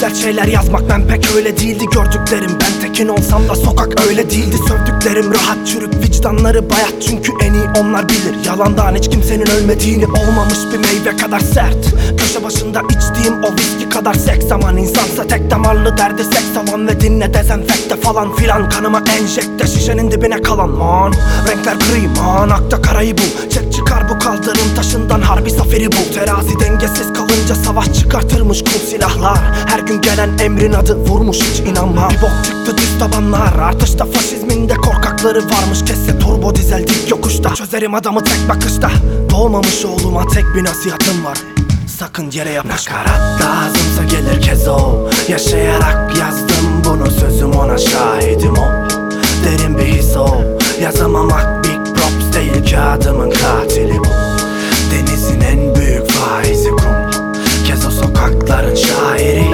Güzel şeyler yazmak ben pek öyle değildi. Gördüklerim ben tekin olsam da sokak öyle değildi. Sövdüklerim rahat çürük, vicdanları bayat, çünkü en iyi onlar bilir yalandan hiç kimsenin ölmediğini. Olmamış bir meyve kadar sert, köşe başında içtiğim o viski kadar seks. Aman insansa tek damarlı derdi seks alan ve dinle dezenfekte falan filan. Kanıma enjekte şişenin dibine kalan man. Renkler gri man, akta karayı bul. Çek çıkar bu kaldırım taşından, harbi zaferi bu. Terazi dengesiz kalınca savaş çıkartırmış kul silahlar. Her gün gelen emrin adı vurmuş, hiç inanma. Bir bok çıktı düz tabanlar, artışta faşizmin de korkakları varmış. Kesse turbo dizel dik yokuşta, çözerim adamı tek bakışta. Doğmamış oğluma tek bir nasihatım var: sakın yere yapışma. Nakarat lazımsa gelir kezo, yaşayarak yazdım bunu, sözüm ona şahidim o. Derin bir his o, yazamamak big props değil, kağıdımın katili bu. Denizin en büyük faizi kum, kezo sokakların şairi.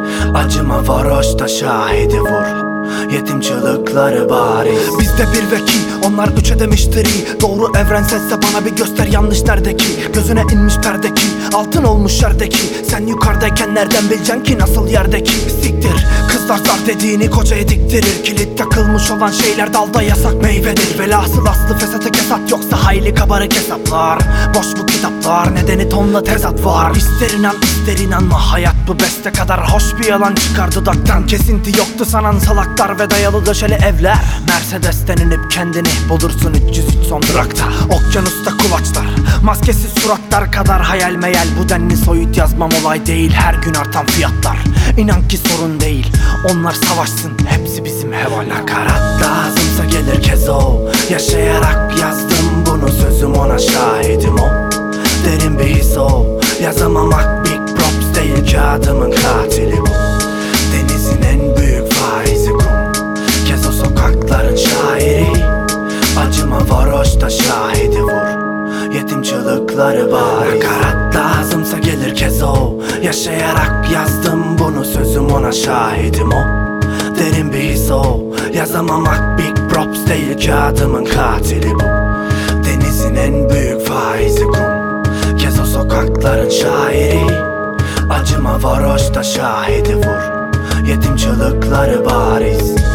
Acıma varoşta şahidi vur, yetim çığlıkları bariz. Bizde bir ve ki, onlar üçe demiştir iyi. Doğru evrenselse bana bir göster yanlış neredeki. Gözüne inmiş perdeki, altın olmuş yerdeki. Sen yukarıdayken nereden bileceksin ki nasıl yerdeki? Siktir, kızlar zar dediğini kocaya diktirir. Kilit takılmış olan şeyler dalda yasak meyvedir. Velhasıl aslı fesatı kesat, yoksa hayli kabarık hesaplar. Boş bu kitaplar, nedeni tonla tezat var. İster inan ister inanma, hayat bu beste kadar hoş bir yalan çıkar dudaktan. Kesinti yoktu sanan salaklar ve dayalı döşeli evler. Mercedes'ten inip kendini bulursun 303 son durakta. Okyanusta kulaçlar, maskesiz suratlar kadar hayal meyal. Bu denli soyut yazmam olay değil, her gün artan fiyatlar. İnan ki sorun değil, onlar savaşsın, hepsi bizim heval. Nakarat lazımsa gelir kezo, yaşayarak yazdım bunu, sözüm ona şahidim o. Derin bir his o, yazamamak big props değil, kağıdımın katili bu. Denizin en büyük faizi kum, kezo sokakların şairi. Acıma varoşta şahidi vur, yetim çığlıkları bariz. Nakarat lazımsa gelir kezo, yaşayarak yazdım bunu, sözüm ona şahidim o. Derin bir his o, yazamamak big props değil, kağıdımın katili bu. Denizin en büyük faizi kum, kezo sokakların şairi. Acıma varoşta şahidi vur, yetim çığlıkları bariz.